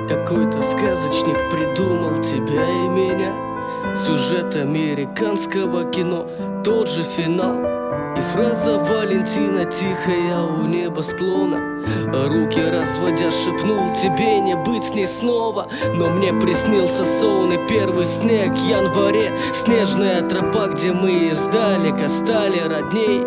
Какой-то сказочник придумал тебя и меня. Сюжет американского кино, тот же финал. И фраза Валентина тихая у небосклона. Руки разводя шепнул тебе не быть с ней снова. Но мне приснился сон и первый снег в январе. Снежная тропа, где мы издалека стали родней.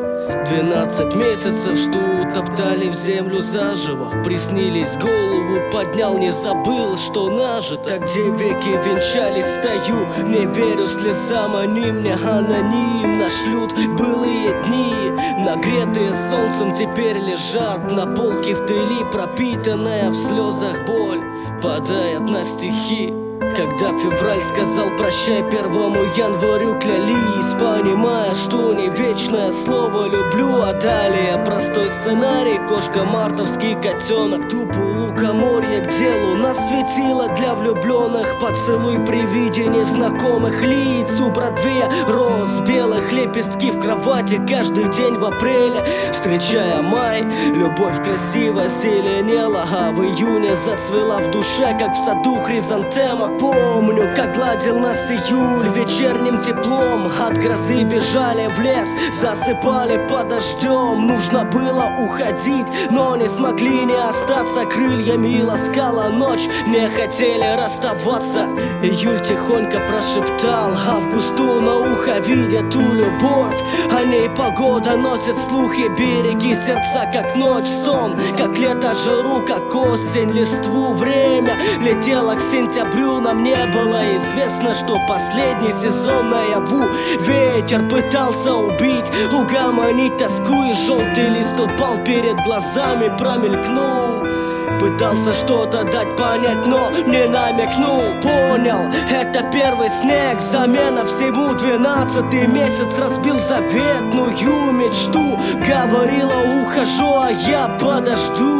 12 месяцев, что утоптали в землю заживо. Приснились, голову поднял, не забыл, что нажито. Где веки венчались, стою, не верю слезам. Они мне анонимно шлют былые дни, нагретые солнцем, теперь лежат на полке в тыли. Пропитанная в слезах боль падает на стихи. Когда февраль сказал прощай 1 январю, клялись, понимая, что не вечное слово люблю. А далее простой сценарий, кошка, мартовский котенок. Тупо лукоморье, где луна светила для влюбленных. Поцелуй при виде незнакомых лиц у Бродвея. Роз белых, лепестки в кровати каждый день в апреле. Встречая май, любовь красиво зеленела, а в июне зацвела в душе, как в саду хризантема. Помню, как гладил нас июль вечерним теплом. От грозы бежали в лес, засыпали под дождем. Нужно было уходить, но не смогли не остаться. Крыльями ласкала ночь, не хотели расставаться. Июль тихонько прошептал августу на ухо, видя ту любовь. О ней погода носит слухи, береги сердца, как ночь сон, как лето жару, как осень листву. Время летело к сентябрю, нам не было известно, что последний сезон наяву. Ветер пытался убить, угомонить тоску, и желтый лист упал перед глазами, промелькнул. Пытался что-то дать понять, но не намекнул. Понял, это первый снег, замена всему. 12-й месяц разбил заветную мечту. Говорила, ухожу, а я подожду.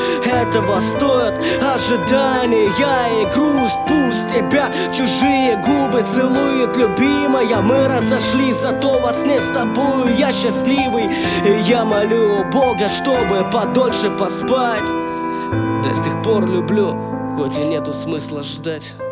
Этого стоят ожидания и грусть. Пусть тебя чужие губы целуют, любимая. Мы разошлись, зато во сне с тобою я счастливый. И я молю Бога, чтобы подольше поспать. До сих пор люблю, хоть и нету смысла ждать.